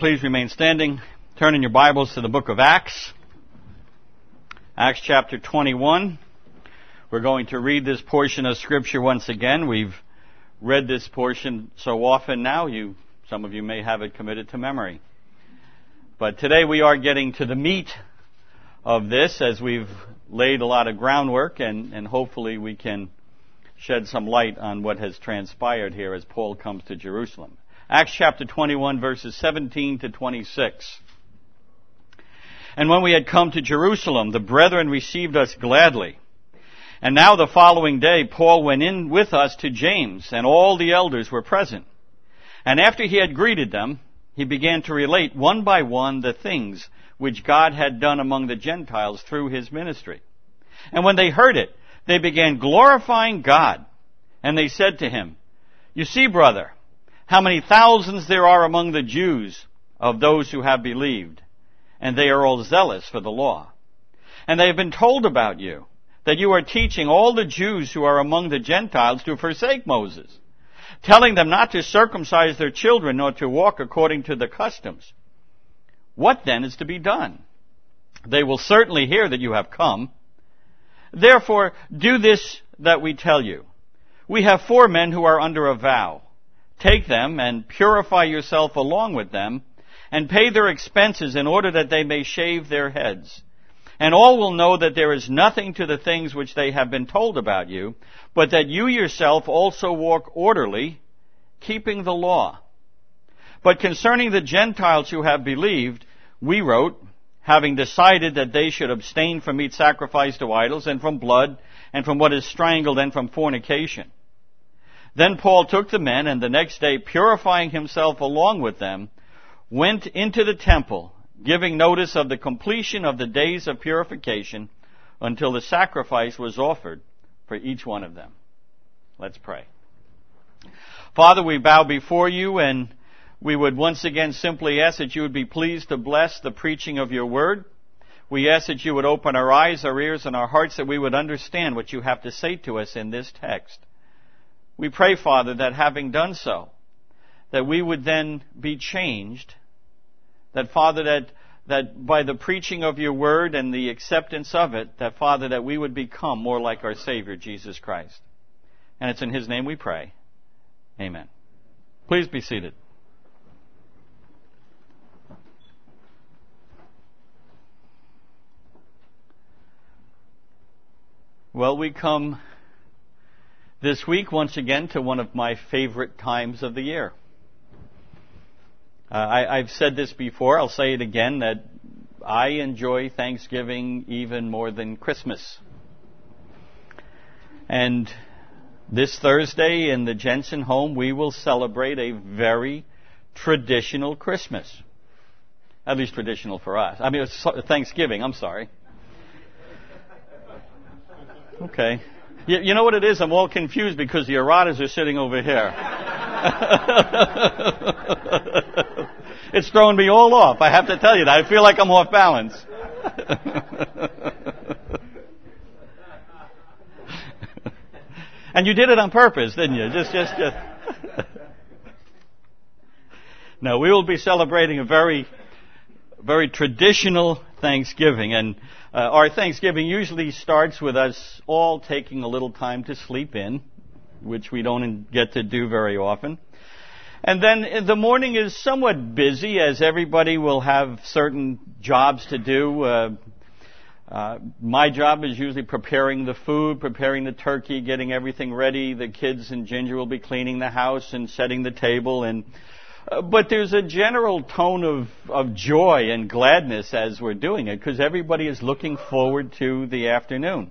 please remain standing. Turn in your Bibles to the book of Acts. Acts chapter 21. We're going to read this portion of Scripture once again. We've read this portion so often now, some of you may have it committed to memory. But today we are getting to the meat of this as we've laid a lot of groundwork, and hopefully we can shed some light on what has transpired here as Paul comes to Jerusalem. Acts chapter 21, verses 17 to 26. And when we had come to Jerusalem, the brethren received us gladly. And now the following day, Paul went in with us to James, and all the elders were present. And after he had greeted them, he began to relate one by one the things which God had done among the Gentiles through his ministry. And when they heard it, they began glorifying God. And they said to him, "You see, brother, how many thousands there are among the Jews of those who have believed, and they are all zealous for the law. And they have been told about you, that you are teaching all the Jews who are among the Gentiles to forsake Moses, telling them not to circumcise their children nor to walk according to the customs. What then is to be done? They will certainly hear that you have come. Therefore, do this that we tell you. We have 4 men who are under a vow. Take them and purify yourself along with them, and pay their expenses in order that they may shave their heads. And all will know that there is nothing to the things which they have been told about you, but that you yourself also walk orderly, keeping the law. But concerning the Gentiles who have believed, we wrote, having decided that they should abstain from meat sacrificed to idols, and from blood, and from what is strangled, and from fornication. Then Paul took the men, and the next day, purifying himself along with them, went into the temple, giving notice of the completion of the days of purification until the sacrifice was offered for each one of them." Let's pray. Father, we bow before you, and we would once again simply ask that you would be pleased to bless the preaching of your word. We ask that you would open our eyes, our ears, and our hearts, that we would understand what you have to say to us in this text. We pray, Father, that having done so, that we would then be changed, that, Father, that by the preaching of your word and the acceptance of it, that, Father, that we would become more like our Savior, Jesus Christ. And it's in his name we pray. Amen. Please be seated. Well, we come this week once again to one of my favorite times of the year. I've said this before, I'll say it again, that I enjoy Thanksgiving even more than Christmas. And this Thursday in the Jensen home, we will celebrate a very traditional Christmas. At least traditional for us. I mean, it's Thanksgiving, I'm sorry. Okay. You know what it is? I'm all confused because the erratas are sitting over here. It's throwing me all off. I have to tell you that. I feel like I'm off balance. And you did it on purpose, didn't you? Just. No, we will be celebrating a very, very traditional Thanksgiving. And our Thanksgiving usually starts with us all taking a little time to sleep in, which we don't get to do very often. And then the morning is somewhat busy, as everybody will have certain jobs to do. My job is usually preparing the food, preparing the turkey, getting everything ready. The kids and Ginger will be cleaning the house and setting the table. But there's a general tone of joy and gladness as we're doing it, because everybody is looking forward to the afternoon.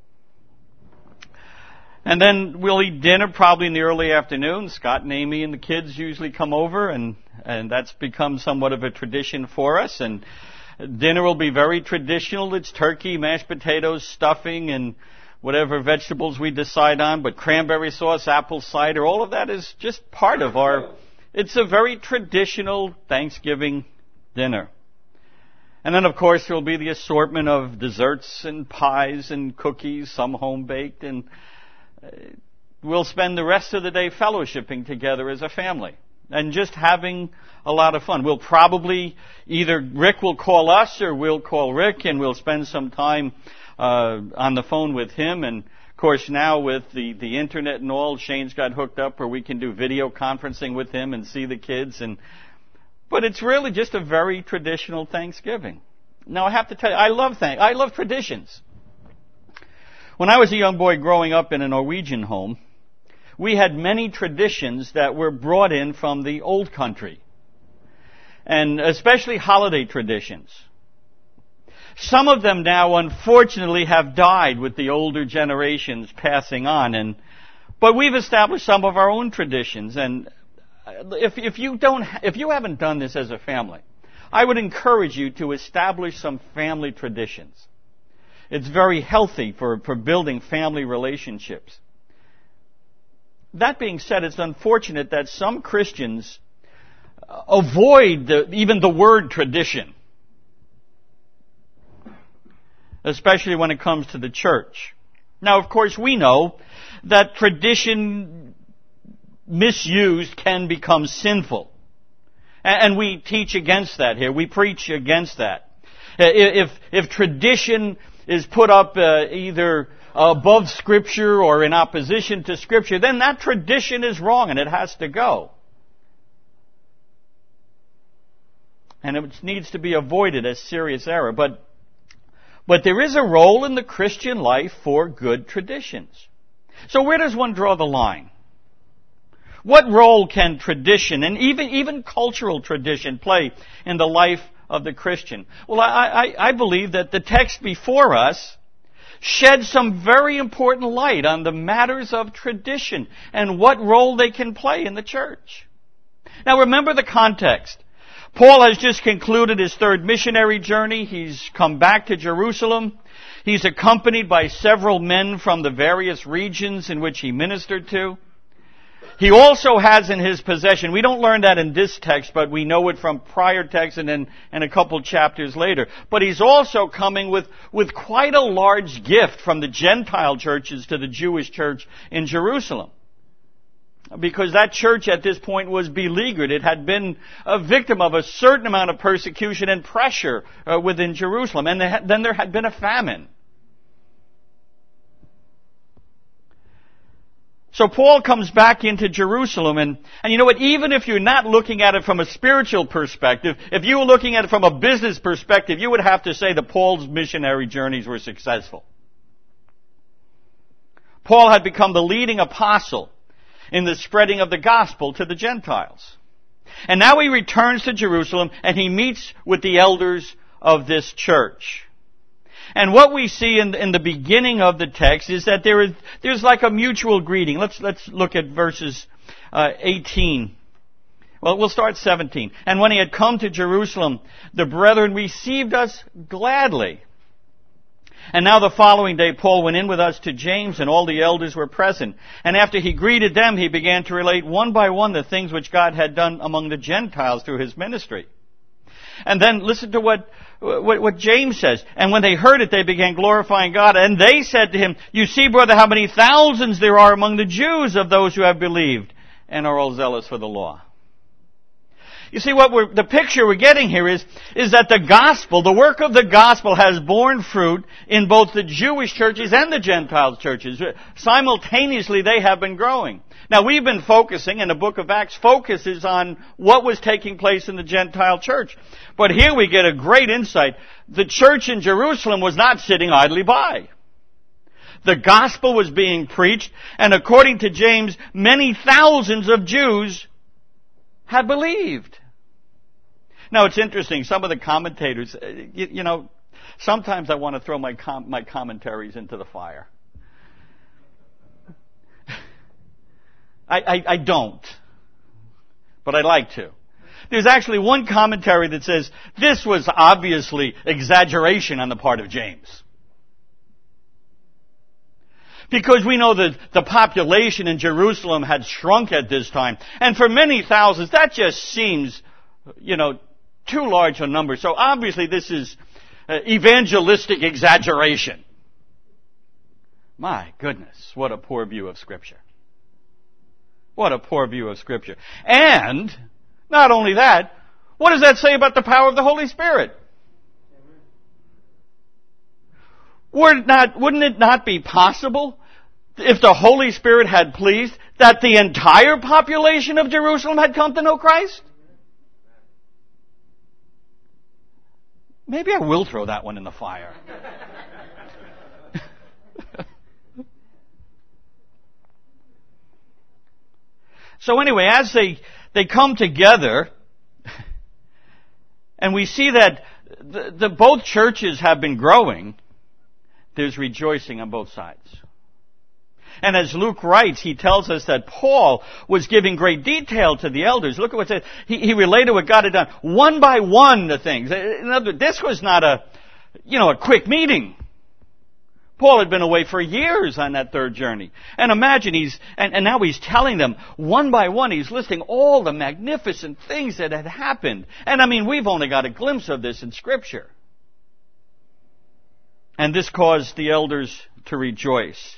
And then we'll eat dinner probably in the early afternoon. Scott and Amy and the kids usually come over, and that's become somewhat of a tradition for us. And dinner will be very traditional. It's turkey, mashed potatoes, stuffing, and whatever vegetables we decide on. But cranberry sauce, apple cider, all of that is just part of our... It's a very traditional Thanksgiving dinner. And then, of course, there will be the assortment of desserts and pies and cookies, some home-baked, and we'll spend the rest of the day fellowshipping together as a family. and just having a lot of fun. We'll probably, either Rick will call us or we'll call Rick, and we'll spend some time on the phone with him. And of course now with the internet and all, Shane's got hooked up where we can do video conferencing with him and see the kids. But it's really just a very traditional Thanksgiving. Now I have to tell you, I love traditions. When I was a young boy growing up in a Norwegian home, we had many traditions that were brought in from the old country, and especially holiday traditions. Some of them now, unfortunately, have died with the older generations passing on, but we've established some of our own traditions. And if you haven't done this as a family, I would encourage you to establish some family traditions. It's very healthy for building family relationships. That being said, it's unfortunate that some Christians avoid even the word tradition, especially when it comes to the church. Now, of course, we know that tradition misused can become sinful. And we teach against that here. We preach against that. If tradition is put up either above Scripture or in opposition to Scripture, then that tradition is wrong and it has to go. And it needs to be avoided as serious error. But there is a role in the Christian life for good traditions. So where does one draw the line? What role can tradition and even cultural tradition play in the life of the Christian? Well, I believe that the text before us sheds some very important light on the matters of tradition and what role they can play in the church. Now remember the context. Paul has just concluded his third missionary journey. He's come back to Jerusalem. He's accompanied by several men from the various regions in which he ministered to. He also has in his possession, we don't learn that in this text, but we know it from prior texts and a couple chapters later. But he's also coming with quite a large gift from the Gentile churches to the Jewish church in Jerusalem. Because that church at this point was beleaguered. It had been a victim of a certain amount of persecution and pressure within Jerusalem. And then there had been a famine. So Paul comes back into Jerusalem, and you know what, even if you're not looking at it from a spiritual perspective, if you were looking at it from a business perspective, you would have to say that Paul's missionary journeys were successful. Paul had become the leading apostle in the spreading of the gospel to the Gentiles. And now he returns to Jerusalem, and he meets with the elders of this church. And what we see in the beginning of the text is that there's like a mutual greeting. Let's look at verses 18. Well, we'll start 17. And when he had come to Jerusalem, the brethren received us gladly. And now the following day Paul went in with us to James, and all the elders were present. And after he greeted them, he began to relate one by one the things which God had done among the Gentiles through his ministry. And then listen to what James says. And when they heard it, they began glorifying God. And they said to him, "You see, brother, how many thousands there are among the Jews of those who have believed and are all zealous for the law." You see, the picture we're getting here is that the gospel, the work of the gospel, has borne fruit in both the Jewish churches and the Gentile churches. Simultaneously, they have been growing. Now, we've been focusing, and the book of Acts focuses on what was taking place in the Gentile church. But here we get a great insight. The church in Jerusalem was not sitting idly by. The gospel was being preached, and according to James, many thousands of Jews had believed. Now, it's interesting. Some of the commentators, sometimes I want to throw my commentaries into the fire. I don't, but I like to. There's actually one commentary that says this was obviously exaggeration on the part of James. Because we know that the population in Jerusalem had shrunk at this time. And for many thousands, that just seems, too large a number. So obviously this is evangelistic exaggeration. My goodness, what a poor view of Scripture. What a poor view of Scripture. And, not only that, what does that say about the power of the Holy Spirit? Wouldn't it not be possible, if the Holy Spirit had pleased, that the entire population of Jerusalem had come to know Christ? Maybe I will throw that one in the fire. So anyway, as they come together, and we see that both churches have been growing, there's rejoicing on both sides. And as Luke writes, he tells us that Paul was giving great detail to the elders. Look at what it says. He related what God had done one by one the things. In other words, this was not a quick meeting. Paul had been away for years on that third journey. And imagine and now he's telling them one by one, he's listing all the magnificent things that had happened. And I mean, we've only got a glimpse of this in Scripture. And this caused the elders to rejoice.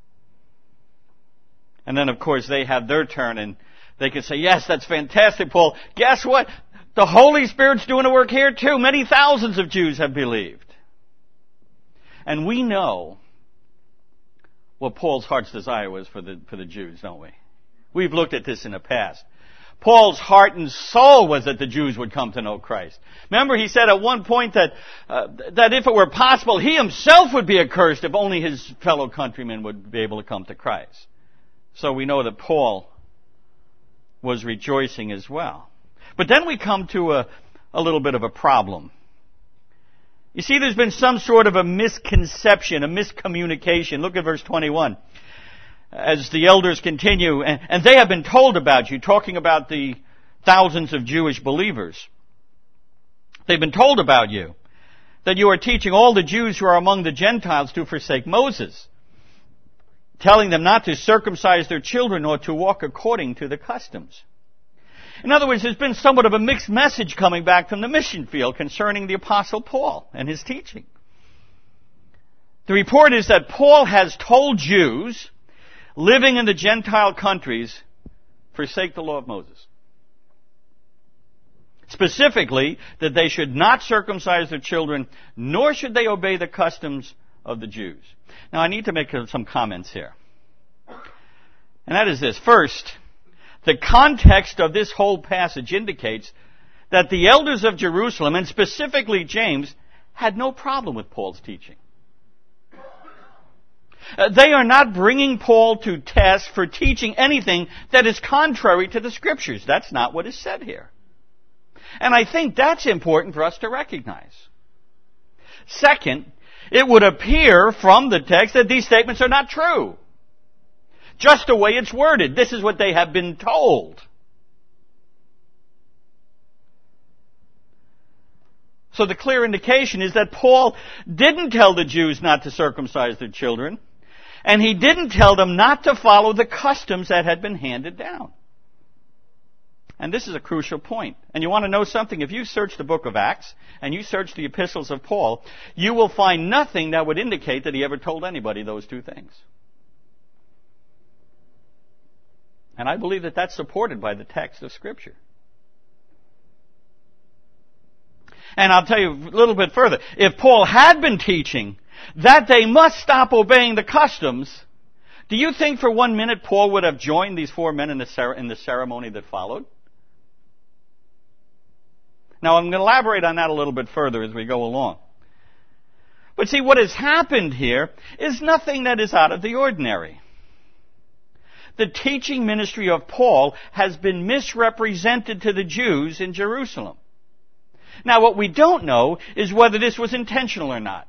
And then, of course, they have their turn and they can say, yes, that's fantastic, Paul. Guess what? The Holy Spirit's doing a work here too. Many thousands of Jews have believed. And we know what Paul's heart's desire was for the Jews, don't we? We've looked at this in the past. Paul's heart and soul was that the Jews would come to know Christ. Remember, he said at one point that if it were possible, he himself would be accursed if only his fellow countrymen would be able to come to Christ. So we know that Paul was rejoicing as well. But then we come to a little bit of a problem. You see, there's been some sort of a misconception, a miscommunication. Look at verse 21. As the elders continue, and they have been told about you, talking about the thousands of Jewish believers. They've been told about you, that you are teaching all the Jews who are among the Gentiles to forsake Moses, telling them not to circumcise their children or to walk according to the customs. In other words, there's been somewhat of a mixed message coming back from the mission field concerning the Apostle Paul and his teaching. The report is that Paul has told Jews living in the Gentile countries, forsake the law of Moses. Specifically, that they should not circumcise their children, nor should they obey the customs of the Jews. Now, I need to make some comments here. And that is this. First, the context of this whole passage indicates that the elders of Jerusalem, and specifically James, had no problem with Paul's teaching. They are not bringing Paul to task for teaching anything that is contrary to the Scriptures. That's not what is said here. And I think that's important for us to recognize. Second, it would appear from the text that these statements are not true. Just the way it's worded. This is what they have been told. So the clear indication is that Paul didn't tell the Jews not to circumcise their children, and he didn't tell them not to follow the customs that had been handed down. And this is a crucial point. And you want to know something? If you search the book of Acts, and you search the epistles of Paul, you will find nothing that would indicate that he ever told anybody those two things. And I believe that that's supported by the text of Scripture. And I'll tell you a little bit further. If Paul had been teaching that they must stop obeying the customs, do you think for 1 minute Paul would have joined these 4 men in the ceremony that followed? Now, I'm going to elaborate on that a little bit further as we go along. But see, what has happened here is nothing that is out of the ordinary. The teaching ministry of Paul has been misrepresented to the Jews in Jerusalem. Now, what we don't know is whether this was intentional or not.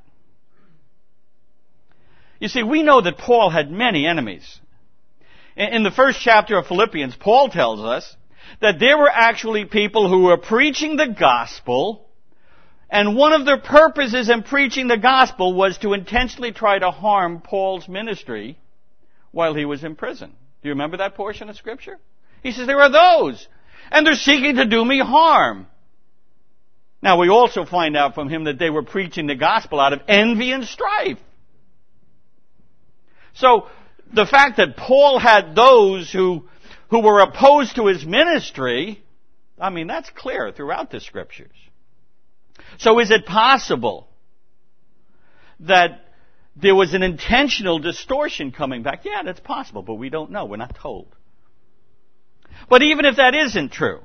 You see, we know that Paul had many enemies. In the first chapter of Philippians, Paul tells us that there were actually people who were preaching the gospel, and one of their purposes in preaching the gospel was to intentionally try to harm Paul's ministry while he was in prison. Do you remember that portion of Scripture? He says, there are those, and they're seeking to do me harm. Now, we also find out from him that they were preaching the gospel out of envy and strife. So, the fact that Paul had those who who were opposed to his ministry, I mean, that's clear throughout the Scriptures. So is it possible that there was an intentional distortion coming back? Yeah, that's possible, but we don't know. We're not told. But even if that isn't true,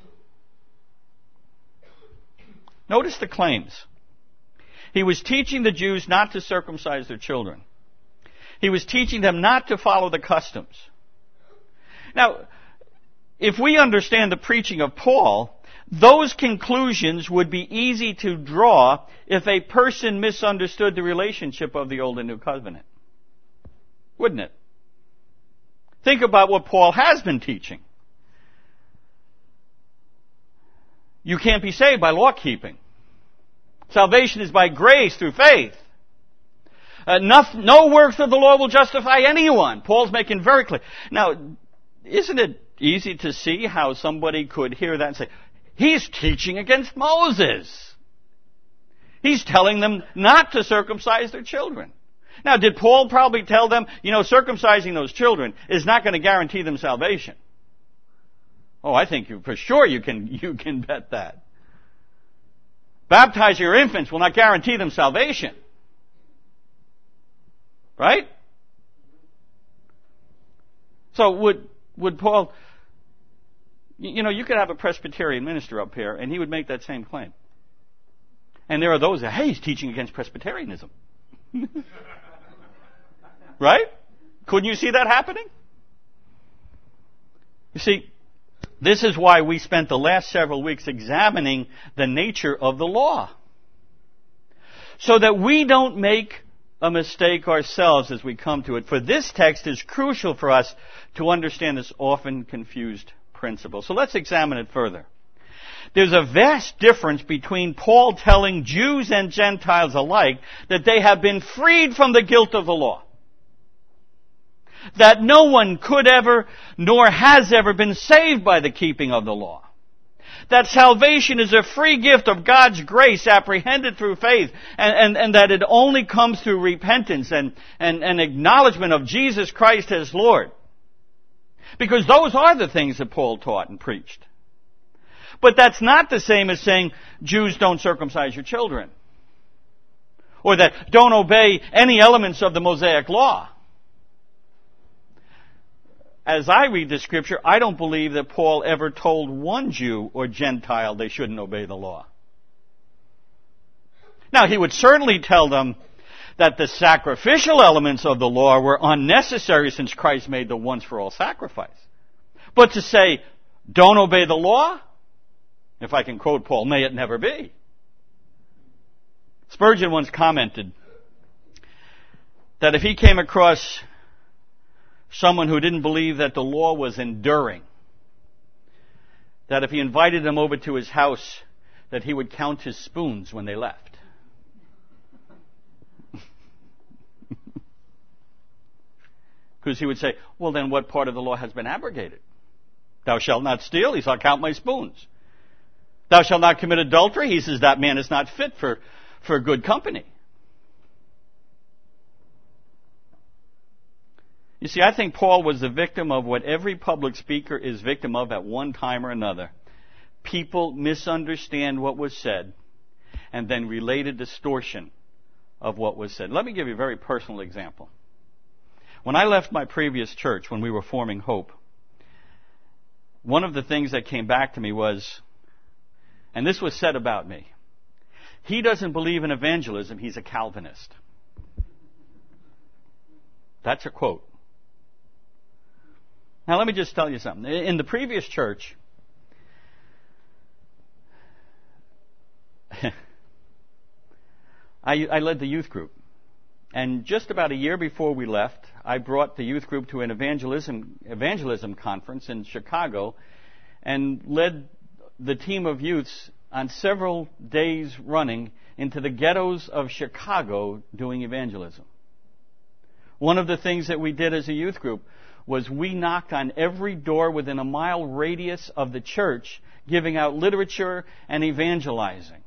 notice the claims. He was teaching the Jews not to circumcise their children. He was teaching them not to follow the customs. Now, if we understand the preaching of Paul, those conclusions would be easy to draw if a person misunderstood the relationship of the Old and New Covenant. Wouldn't it? Think about what Paul has been teaching. You can't be saved by law keeping. Salvation is by grace through faith. No works of the law will justify anyone. Paul's making very clear. Now, isn't it easy to see how somebody could hear that and say, he's teaching against Moses. He's telling them not to circumcise their children. Now, did Paul probably tell them, circumcising those children is not going to guarantee them salvation? Oh, I think for sure you can bet that. Baptizing your infants will not guarantee them salvation. Right? So would Paul, you could have a Presbyterian minister up here and he would make that same claim. And there are those that, hey, he's teaching against Presbyterianism. Right? Couldn't you see that happening? You see, this is why we spent the last several weeks examining the nature of the law. So that we don't make a mistake ourselves as we come to it. For this text is crucial for us to understand this often confused principle. So let's examine it further. There's a vast difference between Paul telling Jews and Gentiles alike that they have been freed from the guilt of the law. That no one could ever, nor has ever been saved by the keeping of the law. That salvation is a free gift of God's grace apprehended through faith, and that it only comes through repentance and acknowledgement of Jesus Christ as Lord. Because those are the things that Paul taught and preached. But that's not the same as saying Jews don't circumcise your children. Or that don't obey any elements of the Mosaic law. As I read the Scripture, I don't believe that Paul ever told one Jew or Gentile they shouldn't obey the law. Now, he would certainly tell them that the sacrificial elements of the law were unnecessary since Christ made the once-for-all sacrifice. But to say, don't obey the law, if I can quote Paul, may it never be. Spurgeon once commented that if he came across someone who didn't believe that the law was enduring, that if he invited them over to his house, that he would count his spoons when they left. Because he would say, well, then what part of the law has been abrogated? Thou shalt not steal. He says, I'll count my spoons. Thou shalt not commit adultery. He says, that man is not fit for good company. You see, I think Paul was the victim of what every public speaker is victim of at one time or another. People misunderstand what was said and then relate a distortion of what was said. Let me give you a very personal example. When I left my previous church, when we were forming Hope, one of the things that came back to me was, and this was said about me, he doesn't believe in evangelism, he's a Calvinist. That's a quote. Now let me just tell you something. In the previous church, I led the youth group. And just about a year before we left, I brought the youth group to an evangelism conference in Chicago and led the team of youths on several days running into the ghettos of Chicago doing evangelism. One of the things that we did as a youth group was we knocked on every door within a mile radius of the church, giving out literature and evangelizing.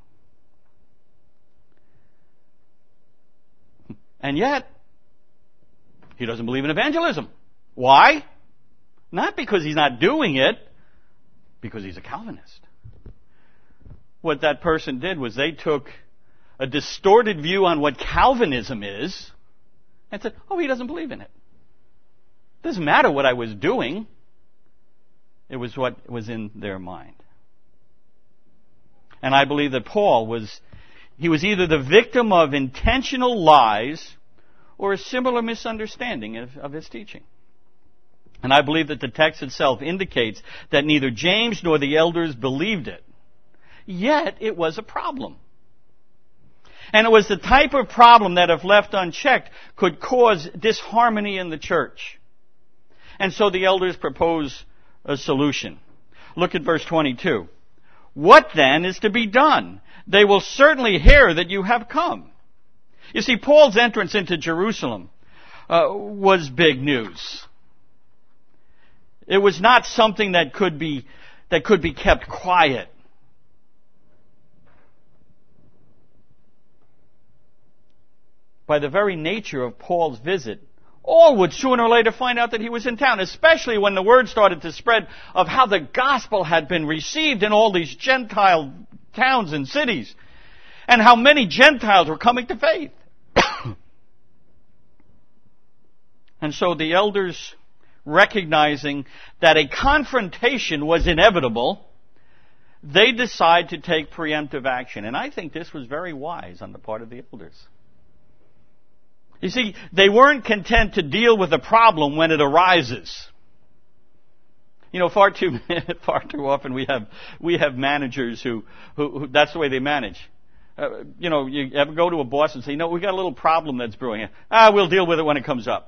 And yet, he doesn't believe in evangelism. Why? Not because he's not doing it, because he's a Calvinist. What that person did was they took a distorted view on what Calvinism is and said, oh, he doesn't believe in it. Doesn't matter what I was doing. It was what was in their mind. And I believe that Paul was either the victim of intentional lies or a similar misunderstanding of his teaching. And I believe that the text itself indicates that neither James nor the elders believed it. Yet it was a problem. And it was the type of problem that, if left unchecked, could cause disharmony in the church. And so the elders propose a solution. Look at verse 22. What then is to be done? They will certainly hear that you have come. You see, Paul's entrance into Jerusalem was big news. It was not something that could be kept quiet. By the very nature of Paul's visit, all would sooner or later find out that he was in town, especially when the word started to spread of how the gospel had been received in all these Gentile towns and cities, and how many Gentiles were coming to faith. And so the elders, recognizing that a confrontation was inevitable, they decide to take preemptive action. And I think this was very wise on the part of the elders. You see, they weren't content to deal with the problem when it arises. You know, far too often we have managers who that's the way they manage. You ever go to a boss and say, we got a little problem that's brewing. We'll deal with it when it comes up.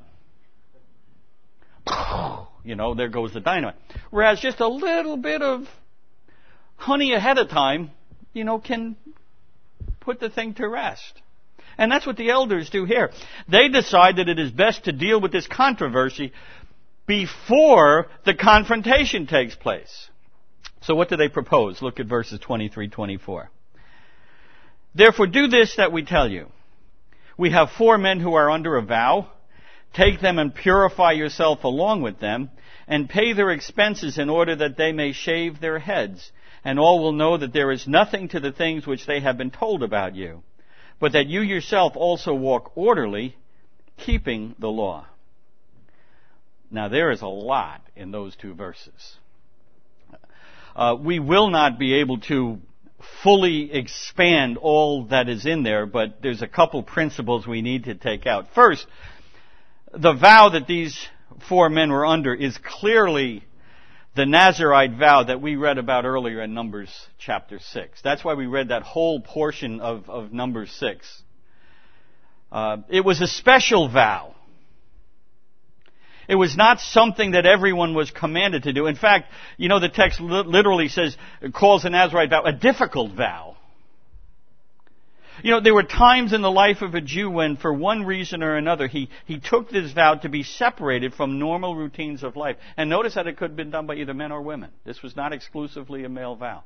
There goes the dynamite. Whereas just a little bit of honey ahead of time, can put the thing to rest. And that's what the elders do here. They decide that it is best to deal with this controversy before the confrontation takes place. So what do they propose? Look at verses 23-24. Therefore do this that we tell you. We have 4 men who are under a vow. Take them and purify yourself along with them, and pay their expenses in order that they may shave their heads. And all will know that there is nothing to the things which they have been told about you, but that you yourself also walk orderly, keeping the law. Now there is a lot in those 2 verses. We will not be able to fully expand all that is in there, but there's a couple principles we need to take out. First, the vow that these 4 men were under is clearly the Nazirite vow that we read about earlier in Numbers chapter 6. That's why we read that whole portion of Numbers 6. It was a special vow. It was not something that everyone was commanded to do. In fact, the text literally calls the Nazirite vow a difficult vow. There were times in the life of a Jew when, for one reason or another, he took this vow to be separated from normal routines of life. And notice that it could have been done by either men or women. This was not exclusively a male vow.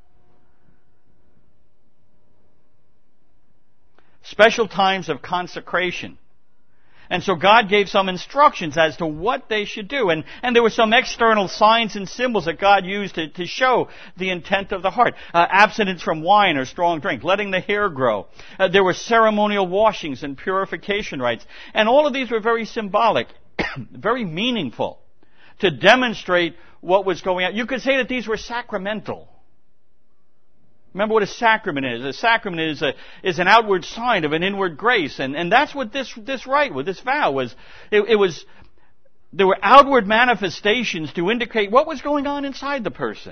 Special times of consecration. And so God gave some instructions as to what they should do. And there were some external signs and symbols that God used to show the intent of the heart. Abstinence from wine or strong drink, letting the hair grow. There were ceremonial washings and purification rites. And all of these were very symbolic, very meaningful, to demonstrate what was going on. You could say that these were sacramental. Remember what a sacrament is. A sacrament is an outward sign of an inward grace. And that's what this rite, with this vow was. There were outward manifestations to indicate what was going on inside the person.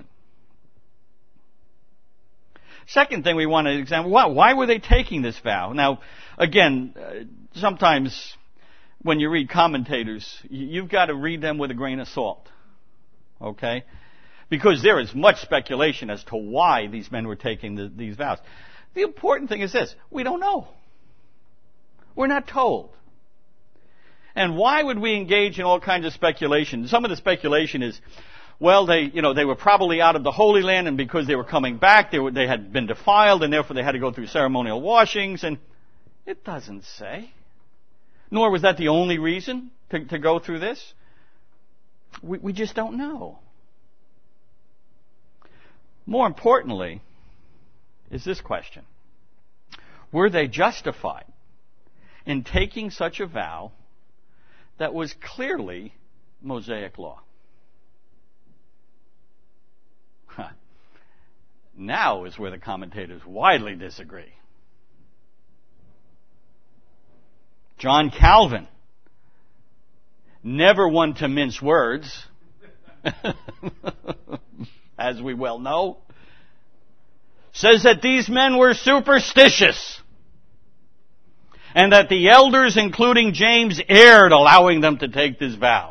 Second thing we want to examine, why were they taking this vow? Now, again, sometimes when you read commentators, you've got to read them with a grain of salt. Okay? Because there is much speculation as to why these men were taking these vows. The important thing is this: we don't know. We're not told. And why would we engage in all kinds of speculation? Some of the speculation is, they were probably out of the Holy Land, and because they were coming back, they had been defiled, and therefore they had to go through ceremonial washings. And it doesn't say. Nor was that the only reason to go through this. We just don't know. More importantly is this question. Were they justified in taking such a vow that was clearly Mosaic law? Now is where the commentators widely disagree. John Calvin, never one to mince words, as we well know, says that these men were superstitious and that the elders, including James, erred allowing them to take this vow.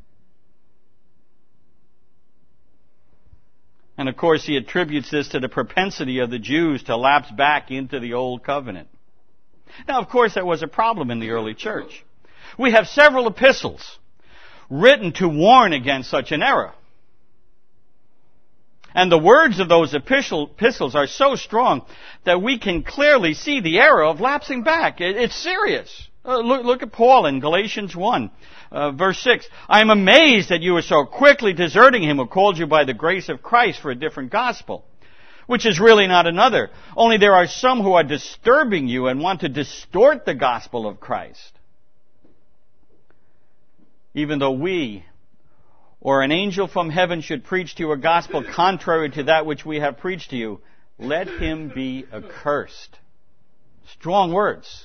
And of course he attributes this to the propensity of the Jews to lapse back into the old covenant. Now of course there was a problem in the early church. We have several epistles written to warn against such an error. And the words of those epistles are so strong that we can clearly see the error of lapsing back. It's serious. Look at Paul in Galatians 1, verse 6. I am amazed that you are so quickly deserting him who called you by the grace of Christ for a different gospel, which is really not another. Only there are some who are disturbing you and want to distort the gospel of Christ. Even though we or an angel from heaven should preach to you a gospel contrary to that which we have preached to you, let him be accursed. Strong words.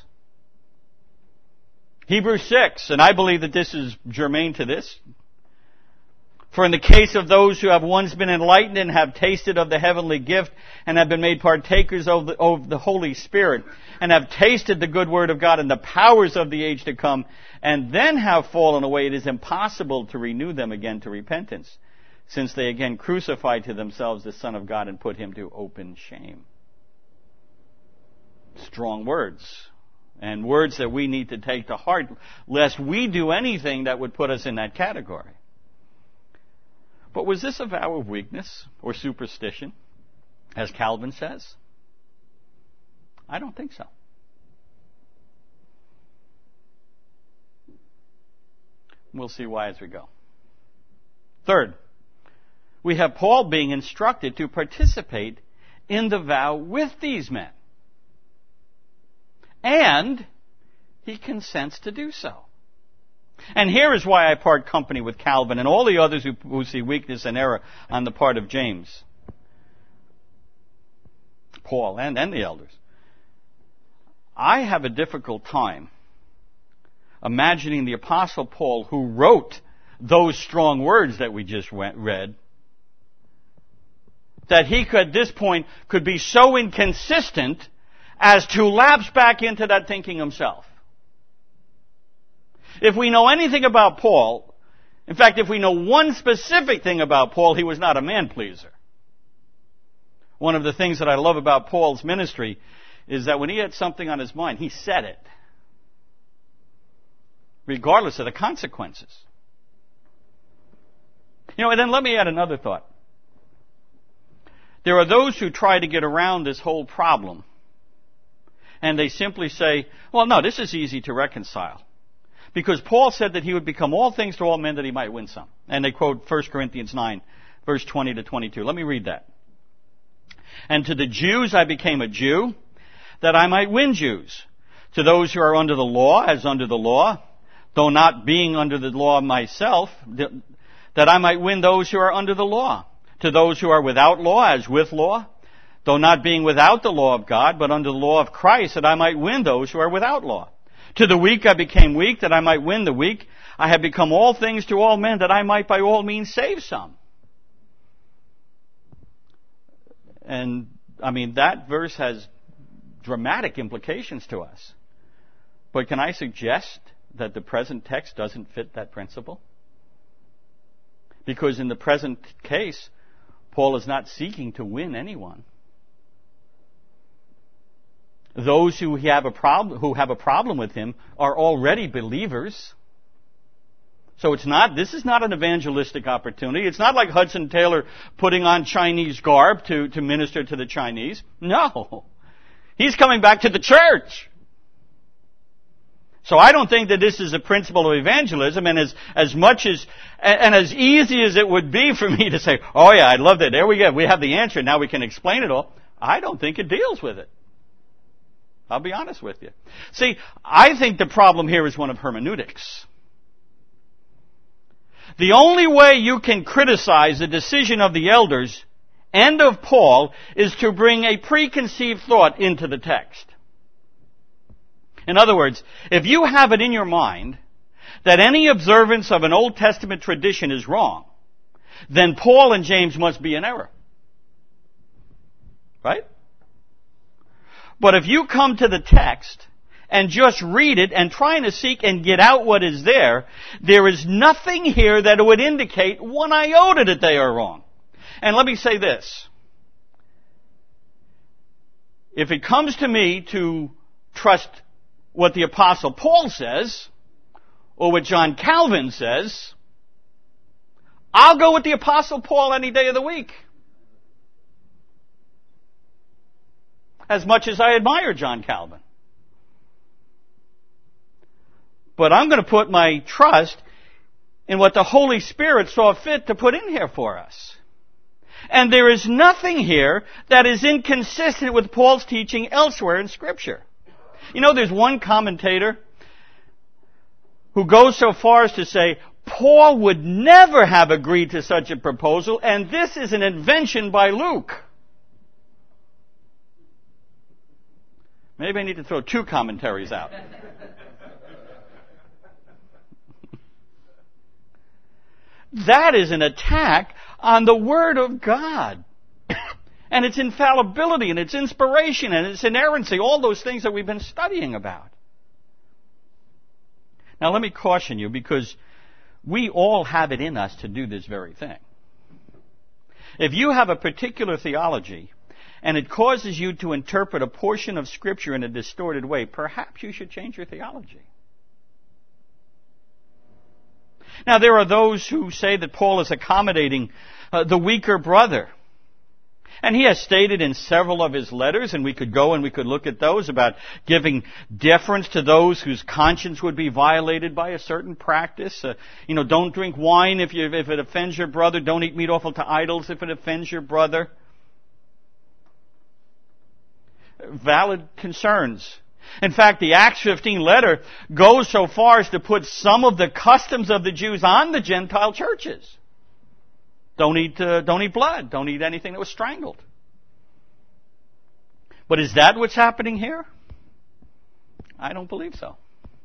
Hebrews 6, and I believe that this is germane to this. For in the case of those who have once been enlightened and have tasted of the heavenly gift and have been made partakers of the Holy Spirit and have tasted the good word of God and the powers of the age to come and then have fallen away, it is impossible to renew them again to repentance, since they again crucified to themselves the Son of God and put him to open shame. Strong words. And words that we need to take to heart, lest we do anything that would put us in that category. But was this a vow of weakness or superstition, as Calvin says? I don't think so. We'll see why as we go. Third, we have Paul being instructed to participate in the vow with these men. And he consents to do so. And here is why I part company with Calvin and all the others who see weakness and error on the part of James, Paul, and the elders. I have a difficult time imagining the Apostle Paul, who wrote those strong words that we just read, that he could, at this point, could be so inconsistent as to lapse back into that thinking himself. If we know anything about Paul, in fact, if we know one specific thing about Paul, he was not a man-pleaser. One of the things that I love about Paul's ministry is that when he had something on his mind, he said it, regardless of the consequences. And then let me add another thought. There are those who try to get around this whole problem, and they simply say, well, no, this is easy to reconcile. Because Paul said that he would become all things to all men that he might win some. And they quote 1 Corinthians 9, verse 20 to 22. Let me read that. And to the Jews I became a Jew, that I might win Jews. To those who are under the law, as under the law, though not being under the law myself, that I might win those who are under the law. To those who are without law, as with law, though not being without the law of God, but under the law of Christ, that I might win those who are without law. To the weak I became weak, that I might win the weak. I have become all things to all men, that I might by all means save some. And, that verse has dramatic implications to us. But can I suggest that the present text doesn't fit that principle? Because in the present case, Paul is not seeking to win anyone. Those who have a problem with him are already believers. So this is not an evangelistic opportunity. It's not like Hudson Taylor putting on Chinese garb to minister to the Chinese. No. He's coming back to the church. So I don't think that this is a principle of evangelism, and as much as, and as easy as it would be for me to say, oh yeah, I love that, there we go, we have the answer, now we can explain it all, I don't think it deals with it. I'll be honest with you. See, I think the problem here is one of hermeneutics. The only way you can criticize the decision of the elders and of Paul is to bring a preconceived thought into the text. In other words, if you have it in your mind that any observance of an Old Testament tradition is wrong, then Paul and James must be in error. Right? But if you come to the text and just read it and trying to seek and get out what is there, there is nothing here that would indicate one iota that they are wrong. And let me say this. If it comes to me to trust what the Apostle Paul says, or what John Calvin says, I'll go with the Apostle Paul any day of the week. As much as I admire John Calvin. But I'm going to put my trust in what the Holy Spirit saw fit to put in here for us. And there is nothing here that is inconsistent with Paul's teaching elsewhere in Scripture. You know, there's one commentator who goes so far as to say, Paul would never have agreed to such a proposal, and this is an invention by Luke. Maybe I need to throw 2 commentaries out. That is an attack on the Word of God. And its infallibility, and its inspiration, and its inerrancy, all those things that we've been studying about. Now let me caution you, because we all have it in us to do this very thing. If you have a particular theology, and it causes you to interpret a portion of Scripture in a distorted way, perhaps you should change your theology. Now there are those who say that Paul is accommodating the weaker brother. And he has stated in several of his letters, and we could go and we could look at those, about giving deference to those whose conscience would be violated by a certain practice. Don't drink wine if it offends your brother. Don't eat meat offered to idols if it offends your brother. Valid concerns. In fact, the Acts 15 letter goes so far as to put some of the customs of the Jews on the Gentile churches. Don't eat blood. Don't eat anything that was strangled. But is that what's happening here? I don't believe so.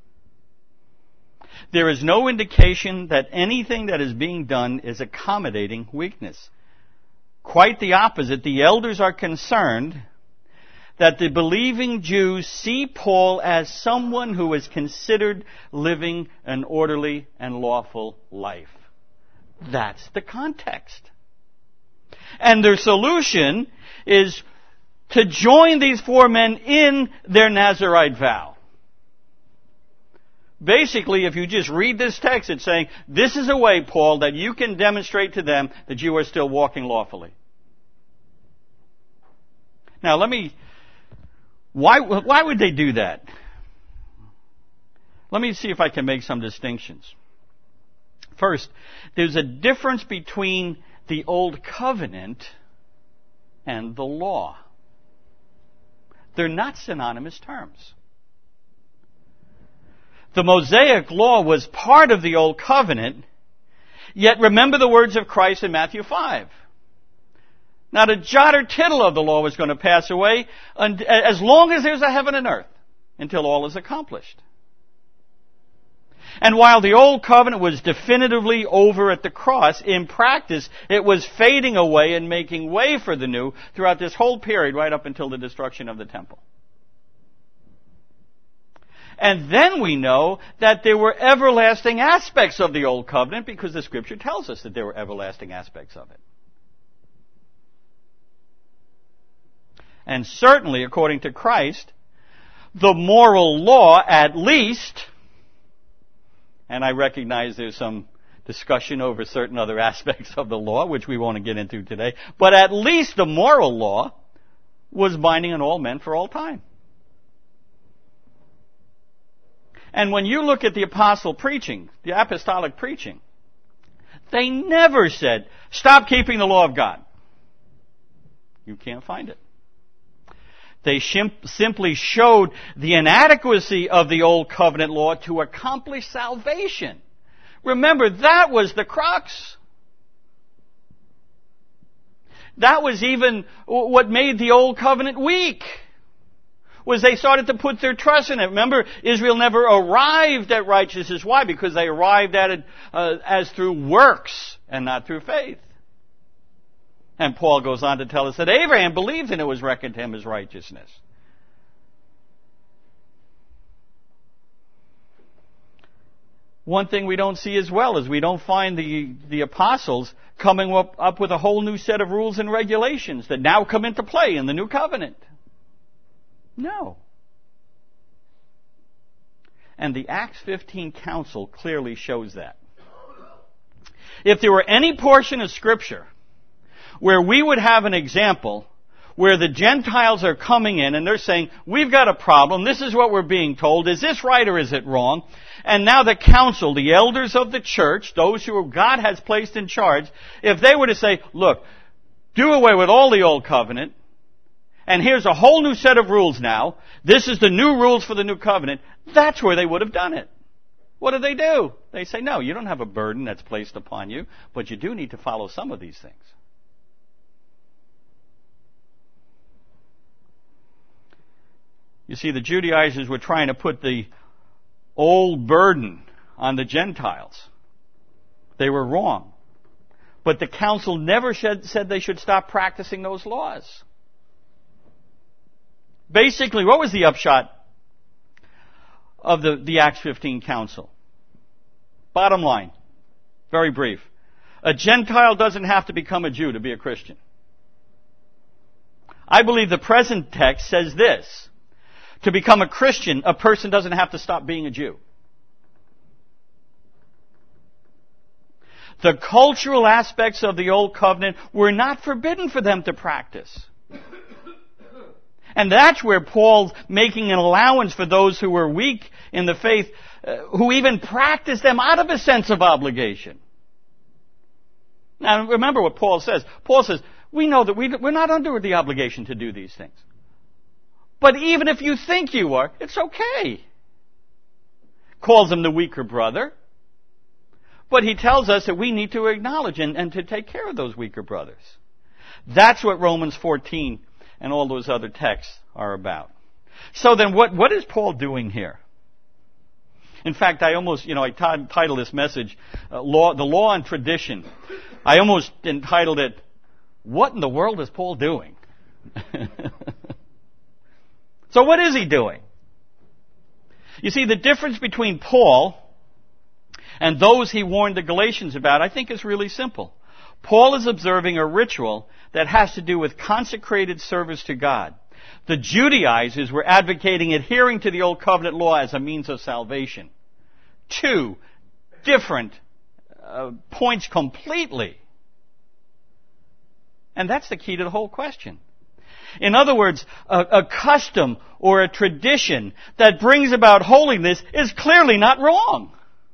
There is no indication that anything that is being done is accommodating weakness. Quite the opposite. The elders are concerned that the believing Jews see Paul as someone who is considered living an orderly and lawful life. That's the context. And their solution is to join these 4 men in their Nazirite vow. Basically, if you just read this text, it's saying, this is a way, Paul, that you can demonstrate to them that you are still walking lawfully. Now, why would they do that? Let me see if I can make some distinctions. First, there's a difference between the Old Covenant and the law. They're not synonymous terms. The Mosaic law was part of the Old Covenant, yet remember the words of Christ in Matthew 5. Not a jot or tittle of the law was going to pass away as long as there's a heaven and earth, until all is accomplished. And while the Old Covenant was definitively over at the cross, in practice, it was fading away and making way for the new throughout this whole period, right up until the destruction of the temple. And then we know that there were everlasting aspects of the Old Covenant, because the Scripture tells us that there were everlasting aspects of it. And certainly, according to Christ, the moral law, at least, and I recognize there's some discussion over certain other aspects of the law, which we won't get into today, but at least the moral law was binding on all men for all time. And when you look at the apostle preaching, the apostolic preaching, they never said, stop keeping the law of God. You can't find it. They simply showed the inadequacy of the Old Covenant law to accomplish salvation. Remember, that was the crux. That was even what made the Old Covenant weak, was they started to put their trust in it. Remember, Israel never arrived at righteousness. Why? Because they arrived at it as through works and not through faith. And Paul goes on to tell us that Abraham believed and it was reckoned to him as righteousness. One thing we don't see as well is we don't find the apostles coming up with a whole new set of rules and regulations that now come into play in the new covenant. No. And the Acts 15 council clearly shows that. If there were any portion of Scripture where we would have an example where the Gentiles are coming in and they're saying, we've got a problem, this is what we're being told, is this right or is it wrong? And now the council, the elders of the church, those who God has placed in charge, if they were to say, look, do away with all the old covenant, and here's a whole new set of rules now, this is the new rules for the new covenant, that's where they would have done it. What do? They say, no, you don't have a burden that's placed upon you, but you do need to follow some of these things. You see, the Judaizers were trying to put the old burden on the Gentiles. They were wrong. But the council never said they should stop practicing those laws. Basically, what was the upshot of the Acts 15 council? Bottom line, very brief. A Gentile doesn't have to become a Jew to be a Christian. I believe the present text says this. To become a Christian, a person doesn't have to stop being a Jew. The cultural aspects of the Old Covenant were not forbidden for them to practice. And that's where Paul's making an allowance for those who were weak in the faith, who even practiced them out of a sense of obligation. Now remember what Paul says. Paul says, we know that we're not under the obligation to do these things. But even if you think you are, it's okay. Calls him the weaker brother. But he tells us that we need to acknowledge and to take care of those weaker brothers. That's what Romans 14 and all those other texts are about. So then what is Paul doing here? In fact, I titled this message, The Law and Tradition. I almost entitled it, What in the World is Paul doing? So what is he doing? You see, the difference between Paul and those he warned the Galatians about, I think, is really simple. Paul is observing a ritual that has to do with consecrated service to God. The Judaizers were advocating adhering to the Old Covenant law as a means of salvation. Two different points completely. And that's the key to the whole question. In other words, a custom or a tradition that brings about holiness is clearly not wrong.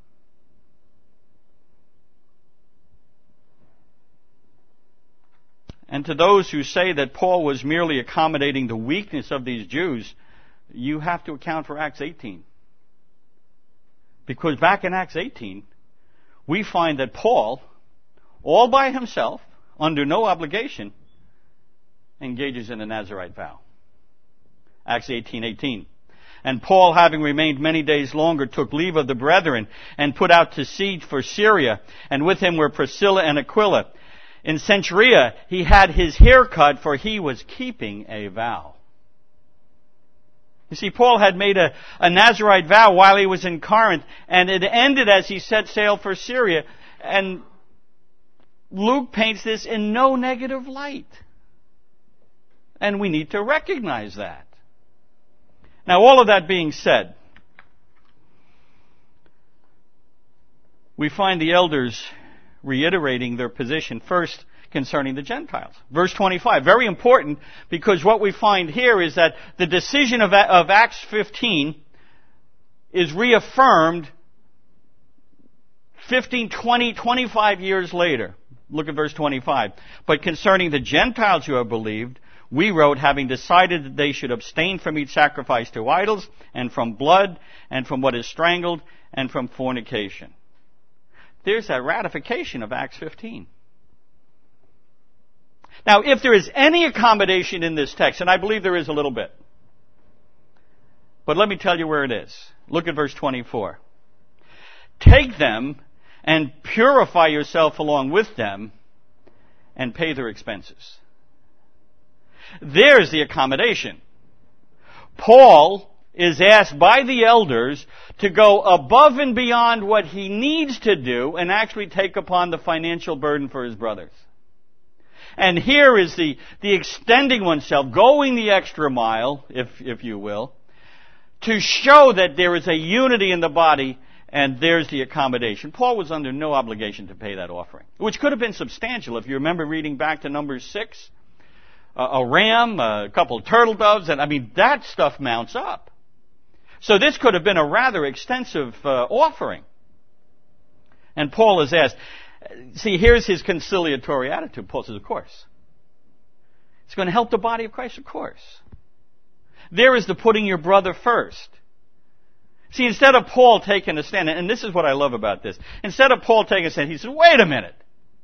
And to those who say that Paul was merely accommodating the weakness of these Jews, you have to account for Acts 18. Because back in Acts 18, we find that Paul, all by himself, under no obligation, engages in a Nazirite vow. Acts 18:18. And Paul, having remained many days longer, took leave of the brethren and put out to sea for Syria, and with him were Priscilla and Aquila. In Cenchrea, he had his hair cut, for he was keeping a vow. You see, Paul had made a Nazirite vow while he was in Corinth, and it ended as he set sail for Syria. And Luke paints this in no negative light. And we need to recognize that. Now, all of that being said, we find the elders reiterating their position first concerning the Gentiles. Verse 25, very important, because what we find here is that the decision of Acts 15 is reaffirmed 15, 20, 25 years later. Look at verse 25. But concerning the Gentiles who have believed, we wrote, having decided that they should abstain from each sacrifice to idols, and from blood, and from what is strangled, and from fornication. There's that ratification of Acts 15. Now, if there is any accommodation in this text, and I believe there is a little bit, but let me tell you where it is. Look at verse 24. Take them and purify yourself along with them and pay their expenses. There's the accommodation. Paul is asked by the elders to go above and beyond what he needs to do and actually take upon the financial burden for his brothers. And here is the extending oneself, going the extra mile, if you will, to show that there is a unity in the body, and there's the accommodation. Paul was under no obligation to pay that offering, which could have been substantial. If you remember reading back to Numbers 6, a ram, a couple of turtle doves, and that stuff mounts up. So this could have been a rather extensive offering. And Paul is asked, see, here's his conciliatory attitude. Paul says, of course. It's going to help the body of Christ, of course. There is the putting your brother first. See, instead of Paul taking a stand, and this is what I love about this, instead of Paul taking a stand, he says, wait a minute.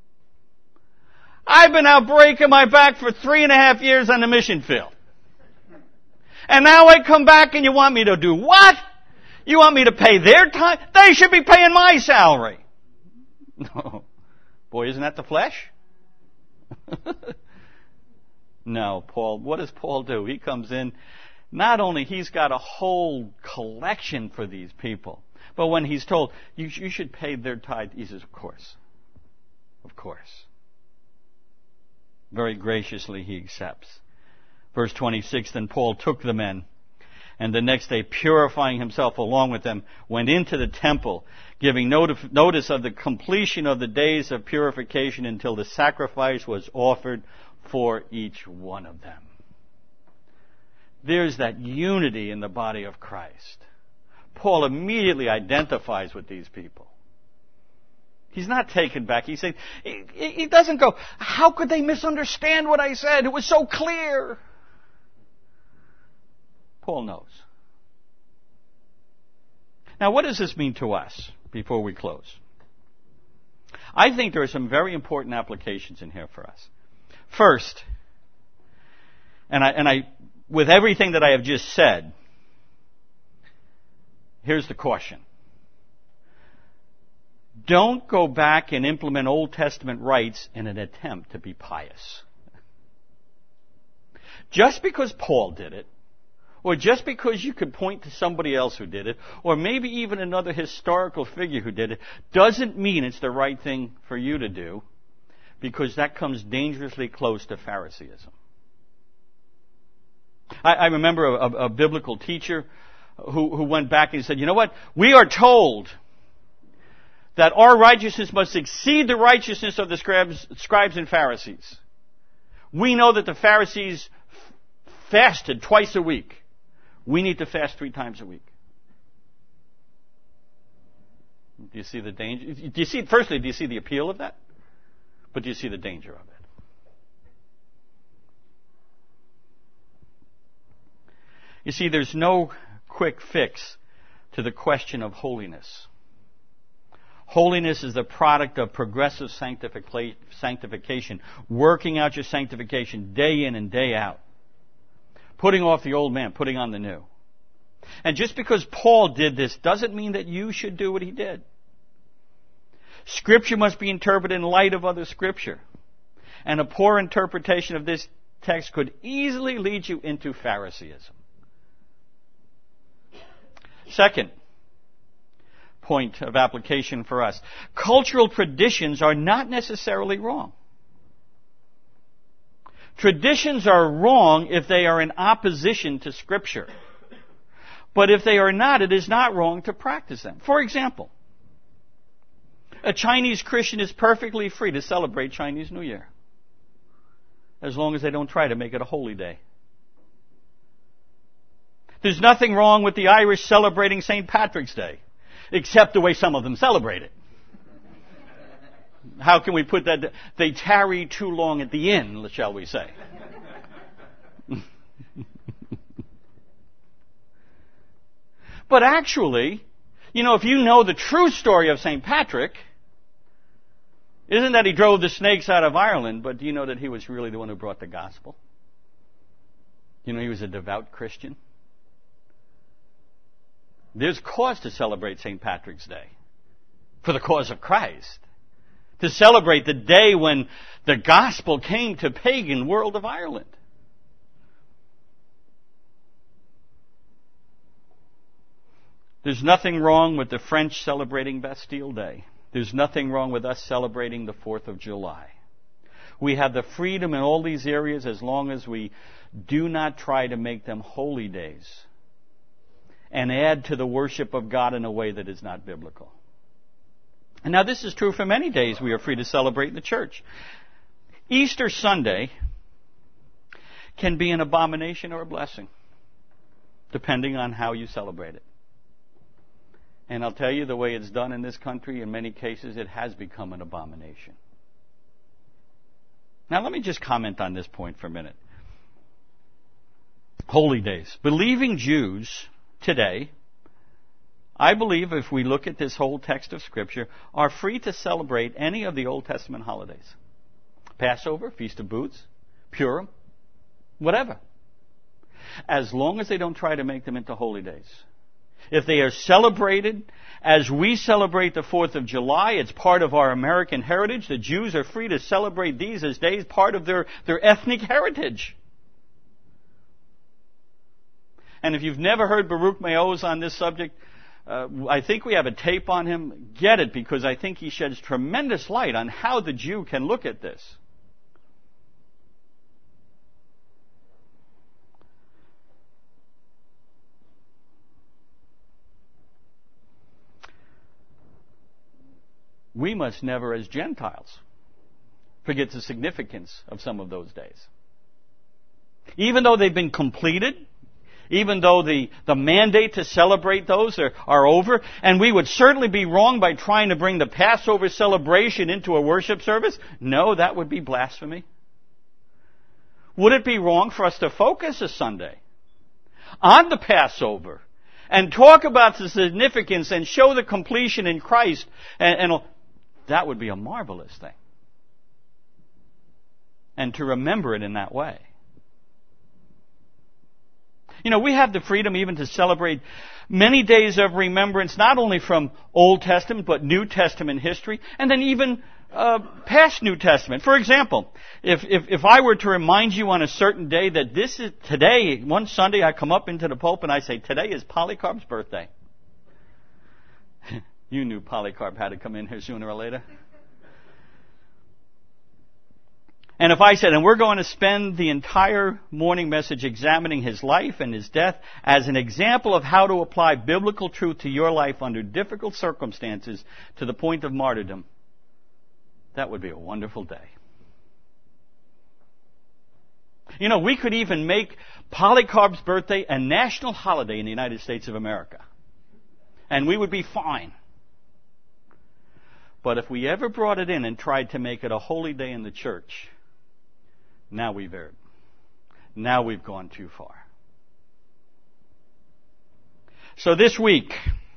I've been out breaking my back for 3.5 years on the mission field. And now I come back and you want me to do what? You want me to pay their time? They should be paying my salary. No. Boy, isn't that the flesh? No, Paul, what does Paul do? He comes in, not only he's got a whole collection for these people, but when he's told, you should pay their tithe, he says, of course. Of course. Very graciously he accepts. Verse 26, then Paul took the men, and the next day, purifying himself along with them, went into the temple, giving notice of the completion of the days of purification until the sacrifice was offered for each one of them. There's that unity in the body of Christ. Paul immediately identifies with these people. He's not taken back. He says, he doesn't go, how could they misunderstand what I said? It was so clear. Paul knows. Now, what does this mean to us before we close? I think there are some very important applications in here for us. First, and I with everything that I have just said, here's the caution. Don't go back and implement Old Testament rites in an attempt to be pious. Just because Paul did it, or just because you could point to somebody else who did it, or maybe even another historical figure who did it, doesn't mean it's the right thing for you to do, because that comes dangerously close to Phariseeism. I remember a biblical teacher who went back and said, you know what? We are told that our righteousness must exceed the righteousness of the scribes and Pharisees. We know that the Pharisees fasted twice a week. We need to fast 3 times a week. Do you see the danger? Firstly, do you see the appeal of that? But do you see the danger of it? You see, there's no quick fix to the question of holiness. Holiness is the product of progressive sanctification, working out your sanctification day in and day out. Putting off the old man, putting on the new. And just because Paul did this doesn't mean that you should do what he did. Scripture must be interpreted in light of other Scripture. And a poor interpretation of this text could easily lead you into Phariseeism. Second point of application for us. Cultural traditions are not necessarily wrong. Traditions are wrong if they are in opposition to Scripture. But if they are not, it is not wrong to practice them. For example, a Chinese Christian is perfectly free to celebrate Chinese New Year, as long as they don't try to make it a holy day. There's nothing wrong with the Irish celebrating St. Patrick's Day, except the way some of them celebrate it. How can we put that? They tarry too long at the inn, shall we say. But actually, if you know the true story of St. Patrick, isn't that he drove the snakes out of Ireland, but do you know that he was really the one who brought the gospel? He was a devout Christian. There's cause to celebrate St. Patrick's Day for the cause of Christ. To celebrate the day when the gospel came to pagan world of Ireland. There's nothing wrong with the French celebrating Bastille Day. There's nothing wrong with us celebrating the 4th of July. We have the freedom in all these areas as long as we do not try to make them holy days and add to the worship of God in a way that is not biblical. And now this is true for many days we are free to celebrate in the church. Easter Sunday can be an abomination or a blessing, depending on how you celebrate it. And I'll tell you, the way it's done in this country, in many cases, it has become an abomination. Now let me just comment on this point for a minute. Holy days. Believing Jews today, I believe, if we look at this whole text of Scripture, are free to celebrate any of the Old Testament holidays. Passover, Feast of Booths, Purim, whatever. As long as they don't try to make them into holy days. If they are celebrated as we celebrate the 4th of July, it's part of our American heritage. The Jews are free to celebrate these as days, part of their ethnic heritage. And if you've never heard Baruch Meoz on this subject, I think we have a tape on him. Get it, because I think he sheds tremendous light on how the Jew can look at this. We must never, as Gentiles, forget the significance of some of those days. Even though they've been completed, even though the mandate to celebrate those are over, and we would certainly be wrong by trying to bring the Passover celebration into a worship service. No, that would be blasphemy. Would it be wrong for us to focus a Sunday on the Passover and talk about the significance and show the completion in Christ? And that would be a marvelous thing. And to remember it in that way. We have the freedom even to celebrate many days of remembrance, not only from Old Testament, but New Testament history, and then even past New Testament. For example, if I were to remind you on a certain day that this is today, one Sunday I come up into the pulpit and I say, today is Polycarp's birthday. You knew Polycarp had to come in here sooner or later. And if I said, and we're going to spend the entire morning message examining his life and his death as an example of how to apply biblical truth to your life under difficult circumstances to the point of martyrdom, that would be a wonderful day. We could even make Polycarp's birthday a national holiday in the United States of America. And we would be fine. But if we ever brought it in and tried to make it a holy day in the church, now we've erred. Now we've gone too far. So this week,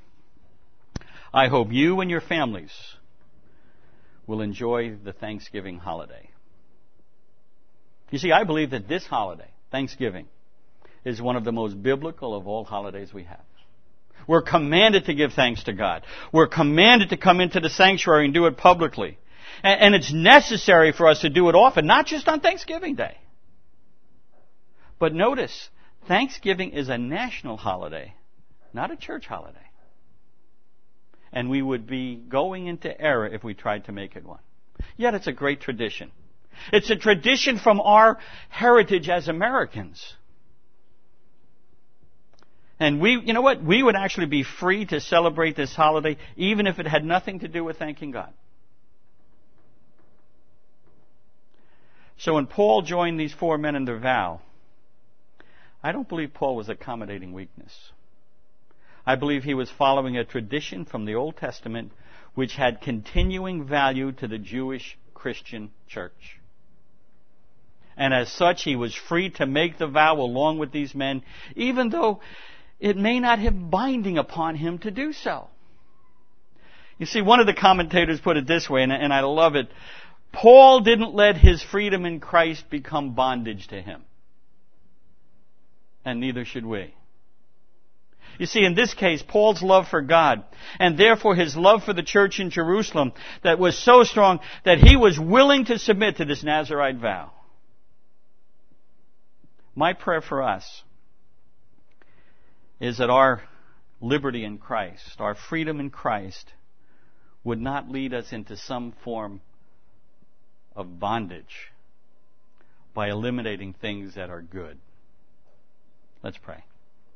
I hope you and your families will enjoy the Thanksgiving holiday. You see, I believe that this holiday, Thanksgiving, is one of the most biblical of all holidays we have. We're commanded to give thanks to God. We're commanded to come into the sanctuary and do it publicly. And it's necessary for us to do it often, not just on Thanksgiving Day. But notice, Thanksgiving is a national holiday, not a church holiday. And we would be going into error if we tried to make it one. Yet it's a great tradition. It's a tradition from our heritage as Americans. And we would actually be free to celebrate this holiday even if it had nothing to do with thanking God. So when Paul joined these four men in their vow, I don't believe Paul was accommodating weakness. I believe he was following a tradition from the Old Testament which had continuing value to the Jewish Christian church. And as such, he was free to make the vow along with these men, even though it may not have binding upon him to do so. You see, one of the commentators put it this way, and I love it. Paul didn't let his freedom in Christ become bondage to him. And neither should we. You see, in this case, Paul's love for God, and therefore his love for the church in Jerusalem, that was so strong that he was willing to submit to this Nazirite vow. My prayer for us is that our liberty in Christ, our freedom in Christ, would not lead us into some form of bondage by eliminating things that are good. Let's pray.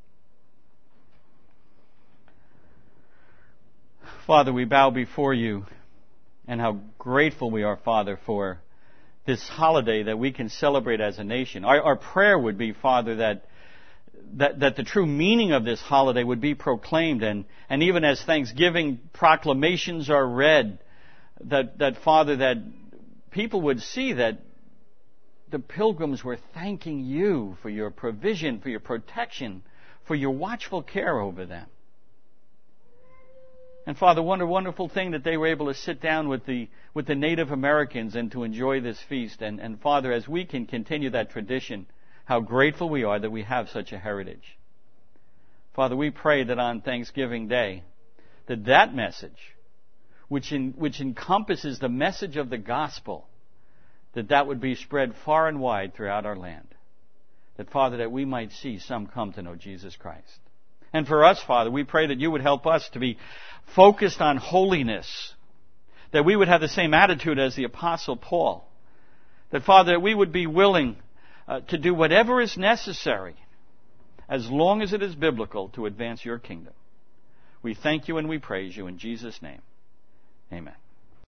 Father, we bow before you, and how grateful we are, Father, for this holiday that we can celebrate as a nation. Our prayer would be, Father, that the true meaning of this holiday would be proclaimed, and even as Thanksgiving proclamations are read, that Father, that people would see that the pilgrims were thanking you for your provision, for your protection, for your watchful care over them. And Father, what a wonderful thing that they were able to sit down with the Native Americans and to enjoy this feast. And Father, as we can continue that tradition, how grateful we are that we have such a heritage. Father, we pray that on Thanksgiving Day, that message, which encompasses the message of the gospel, that would be spread far and wide throughout our land. That, Father, that we might see some come to know Jesus Christ. And for us, Father, we pray that you would help us to be focused on holiness. That we would have the same attitude as the Apostle Paul. That, Father, that we would be willing to do whatever is necessary, as long as it is biblical, to advance your kingdom. We thank you and we praise you in Jesus' name. Amen.